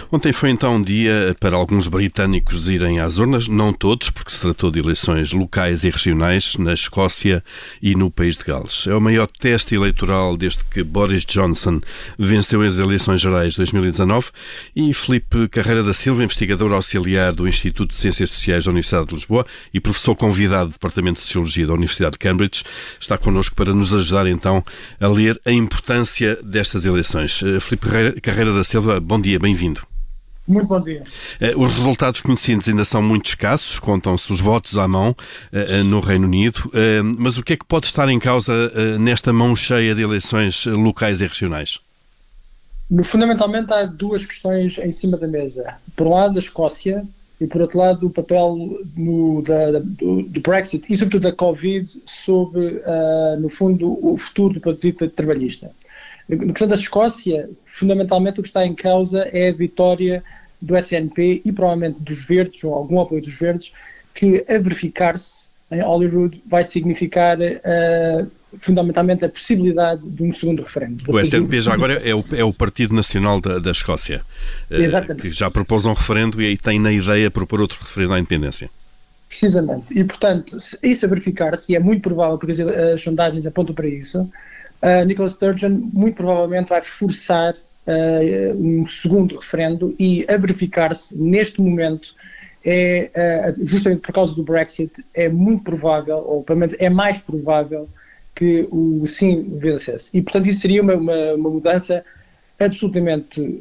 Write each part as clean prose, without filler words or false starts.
Ontem foi então um dia para alguns britânicos irem às urnas, não todos, porque se tratou de eleições locais e regionais na Escócia e no País de Gales. É o maior teste eleitoral desde que Boris Johnson venceu as eleições gerais de 2019 e Filipe Carreira da Silva, investigador auxiliar do Instituto de Ciências Sociais da Universidade de Lisboa e professor convidado do Departamento de Sociologia da Universidade de Cambridge, está connosco para nos ajudar então a ler a importância destas eleições. Filipe Carreira da Silva, bom dia, bem-vindo. Muito bom dia. Os resultados conhecidos ainda são muito escassos, contam-se os votos à mão no Reino Unido, mas o que é que pode estar em causa nesta mão cheia de eleições locais e regionais? Fundamentalmente há duas questões em cima da mesa. Por um lado, a Escócia e por outro lado, o papel do Brexit e sobretudo da Covid sobre, no fundo, o futuro do Partido Trabalhista. Na questão da Escócia, fundamentalmente o que está em causa é a vitória do SNP e provavelmente dos Verdes, ou algum apoio dos Verdes, que a verificar-se em Holyrood vai significar fundamentalmente a possibilidade de um segundo referendo. O SNP já agora é o Partido Nacional da Escócia, que já propôs um referendo e aí tem na ideia propor outro referendo à independência. Precisamente. E, portanto, isso a verificar-se, e é muito provável, porque as sondagens apontam para isso, Nicola Sturgeon muito provavelmente vai forçar um segundo referendo e a verificar-se neste momento justamente por causa do Brexit é muito provável, ou pelo menos é mais provável que o sim vencesse. E portanto isso seria uma mudança absolutamente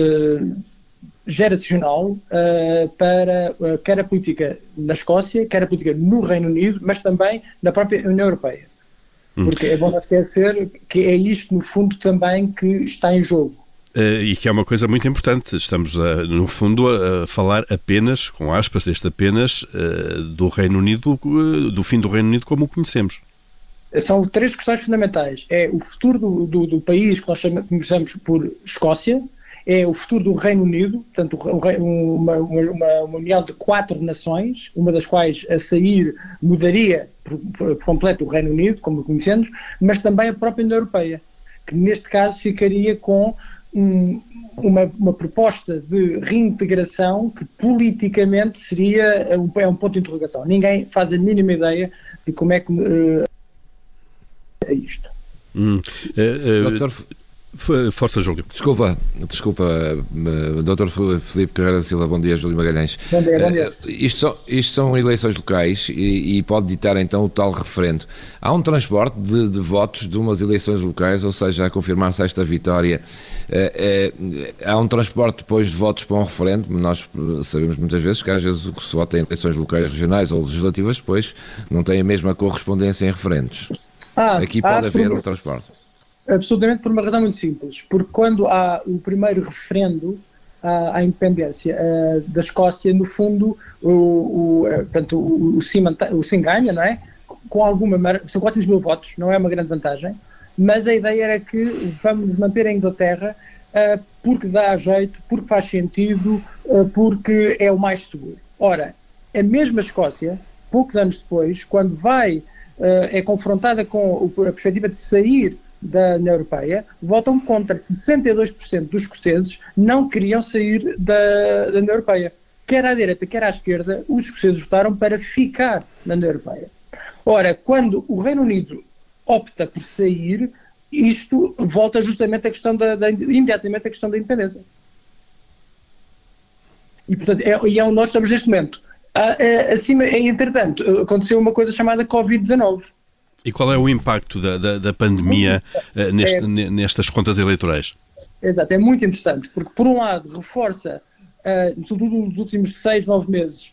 geracional para quer a política na Escócia, quer a política no Reino Unido, mas também na própria União Europeia. Porque é bom não esquecer que é isto, no fundo, também que está em jogo. E que é uma coisa muito importante. Estamos, no fundo, a falar apenas, com aspas, do Reino Unido, do fim do Reino Unido como o conhecemos. São três questões fundamentais. É o futuro do país que nós conhecemos por Escócia, é o futuro do Reino Unido, portanto uma união de 4 nações, uma das quais a sair mudaria por completo o Reino Unido, como o conhecemos, mas também a própria União Europeia, que neste caso ficaria com uma proposta de reintegração que politicamente seria um ponto de interrogação. Ninguém faz a mínima ideia de como é que é isto. Doutor... Força, Júlio. Desculpa, Dr. Filipe Carreira da Silva, bom dia, Júlio Magalhães. Bom dia. Isto são eleições locais e pode ditar então o tal referendo. Há um transporte de votos de umas eleições locais, ou seja, a confirmar-se esta vitória, há um transporte depois de votos para um referendo. Nós sabemos muitas vezes que às vezes o que se vota em eleições locais, regionais ou legislativas depois não tem a mesma correspondência em referendos. Aqui pode haver um transporte. Absolutamente, por uma razão muito simples, porque quando há o primeiro referendo à independência da Escócia, no fundo o sim ganha, não é? Com são 400 mil votos, não é uma grande vantagem, mas a ideia era que vamos manter a Inglaterra porque dá jeito, porque faz sentido, porque é o mais seguro. Ora, a mesma Escócia, poucos anos depois, quando é confrontada com a perspectiva de sair da União Europeia, votam contra. 62% dos escoceses não queriam sair da União Europeia. Quer à direita, quer à esquerda, os escoceses votaram para ficar na União Europeia. Ora, quando o Reino Unido opta por sair, isto volta justamente à questão imediatamente à questão da independência. E, portanto, é onde nós estamos neste momento. Entretanto, aconteceu uma coisa chamada Covid-19. E qual é o impacto da pandemia nestas contas eleitorais? Exato, é muito interessante, porque por um lado reforça, sobretudo nos últimos 6, 9 meses,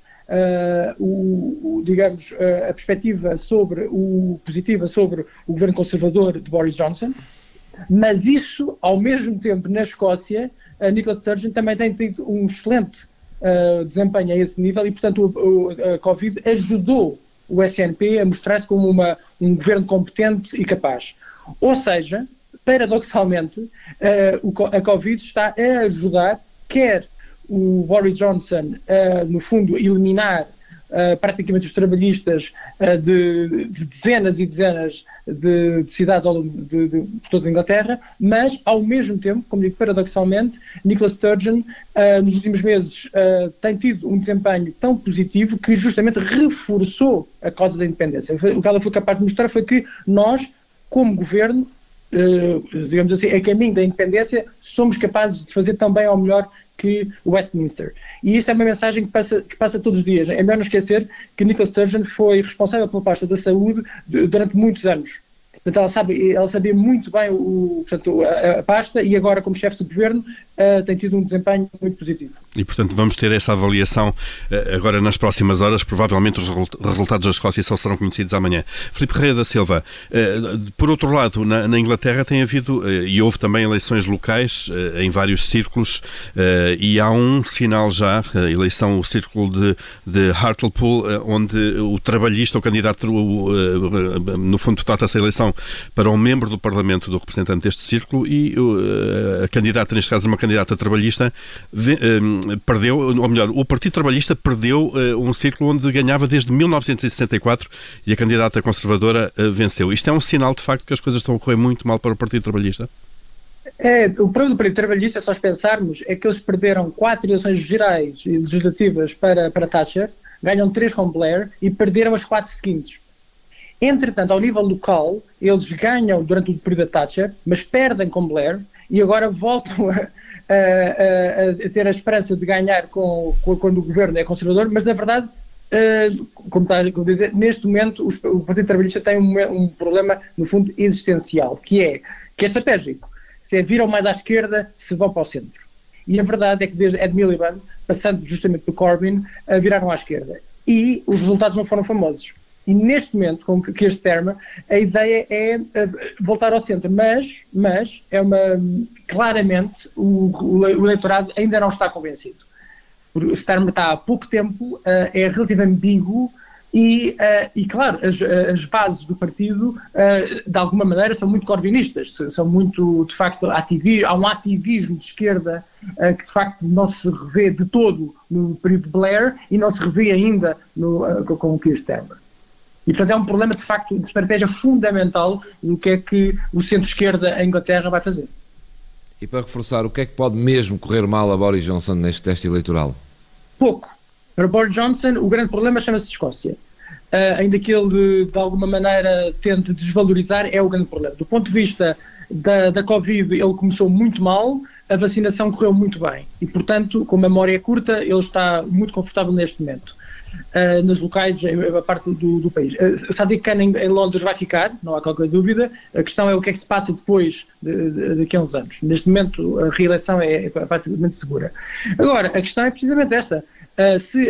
a perspectiva positiva sobre o governo conservador de Boris Johnson, mas isso, ao mesmo tempo, na Escócia, a Nicola Sturgeon também tem tido um excelente desempenho a esse nível e, portanto, a Covid ajudou o SNP a mostrar-se como um governo competente e capaz. Ou seja, paradoxalmente, a Covid está a ajudar, quer o Boris Johnson a, no fundo, eliminar praticamente os trabalhistas de dezenas e dezenas de cidades ao longo de toda a Inglaterra, mas, ao mesmo tempo, como digo, paradoxalmente, Nicola Sturgeon, nos últimos meses, tem tido um desempenho tão positivo que justamente reforçou a causa da independência. O que ela foi capaz de mostrar foi que nós, como governo, digamos assim, a caminho da independência, somos capazes de fazer também ao melhor que o Westminster. E isto é uma mensagem que passa todos os dias. É melhor não esquecer que Nicola Sturgeon foi responsável pela pasta da saúde durante muitos anos. Portanto, ela sabia muito bem a pasta e agora, como chefe de governo, tem tido um desempenho muito positivo. E, portanto, vamos ter essa avaliação agora nas próximas horas. Provavelmente os resultados da Escócia só serão conhecidos amanhã. Filipe Correia da Silva, por outro lado, na Inglaterra tem havido, e houve também eleições locais em vários círculos, e há um sinal já, a eleição, o círculo de Hartlepool, onde o trabalhista, o candidato, no fundo trata-se a eleição para um membro do Parlamento, do representante deste círculo, e a candidata, neste caso uma candidata trabalhista, perdeu, ou melhor, o Partido Trabalhista perdeu um círculo onde ganhava desde 1964 e a candidata conservadora venceu. Isto é um sinal, de facto, que as coisas estão a correr muito mal para o Partido Trabalhista? O problema do Partido Trabalhista, se nós pensarmos, é que eles perderam 4 eleições gerais e legislativas para Thatcher, ganham 3 com Blair e perderam as 4 seguintes. Entretanto, ao nível local, eles ganham durante o período da Thatcher, mas perdem com Blair e agora voltam a ter a esperança de ganhar quando o governo é conservador, mas na verdade, como dizer, neste momento o Partido Trabalhista tem um problema, no fundo, existencial, que é estratégico. Se viram mais à esquerda, se vão para o centro. E a verdade é que desde Ed Miliband, passando justamente do Corbyn, viraram à esquerda. E os resultados não foram famosos. E neste momento, com que este termo, a ideia é voltar ao centro, mas claramente o eleitorado ainda não está convencido. Este termo está há pouco tempo, é relativamente ambíguo e claro, as bases do partido, de alguma maneira, são muito corbynistas, são muito, de facto, há um ativismo de esquerda que, de facto, não se revê de todo no período de Blair e não se revê ainda com o Keir Starmer. E, portanto, é um problema, de facto, de estratégia fundamental do que é que o centro-esquerda em Inglaterra vai fazer. E para reforçar, o que é que pode mesmo correr mal a Boris Johnson neste teste eleitoral? Pouco. Para Boris Johnson, o grande problema chama-se Escócia. Ainda que ele, de alguma maneira, tente desvalorizar, é o grande problema. Do ponto de vista da Covid, ele começou muito mal, a vacinação correu muito bem. E, portanto, com memória curta, ele está muito confortável neste momento. Nos locais, a parte do país. Sadiq Khan em Londres vai ficar, não há qualquer dúvida. A questão é o que é que se passa depois daqui a uns anos. Neste momento a reeleição é praticamente segura. Agora, a questão é precisamente essa. Se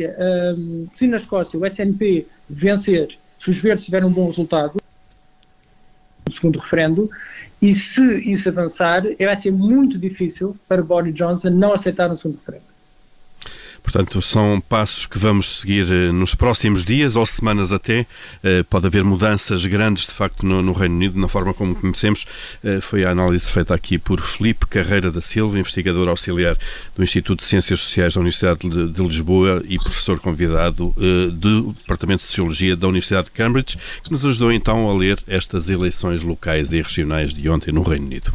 na Escócia o SNP vencer, se os verdes tiverem um bom resultado no segundo referendo, e se isso avançar, vai ser muito difícil para Boris Johnson não aceitar um segundo referendo. Portanto, são passos que vamos seguir nos próximos dias ou semanas até. Pode haver mudanças grandes, de facto, no Reino Unido, na forma como conhecemos. Foi a análise feita aqui por Filipe Correia da Silva, investigador auxiliar do Instituto de Ciências Sociais da Universidade de Lisboa e professor convidado do Departamento de Sociologia da Universidade de Cambridge, que nos ajudou então a ler estas eleições locais e regionais de ontem no Reino Unido.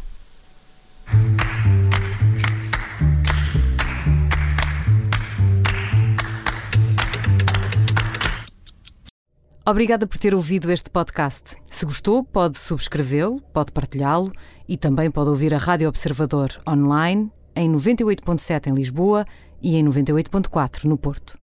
Obrigada por ter ouvido este podcast. Se gostou, pode subscrevê-lo, pode partilhá-lo e também pode ouvir a Rádio Observador online em 98.7 em Lisboa e em 98.4 no Porto.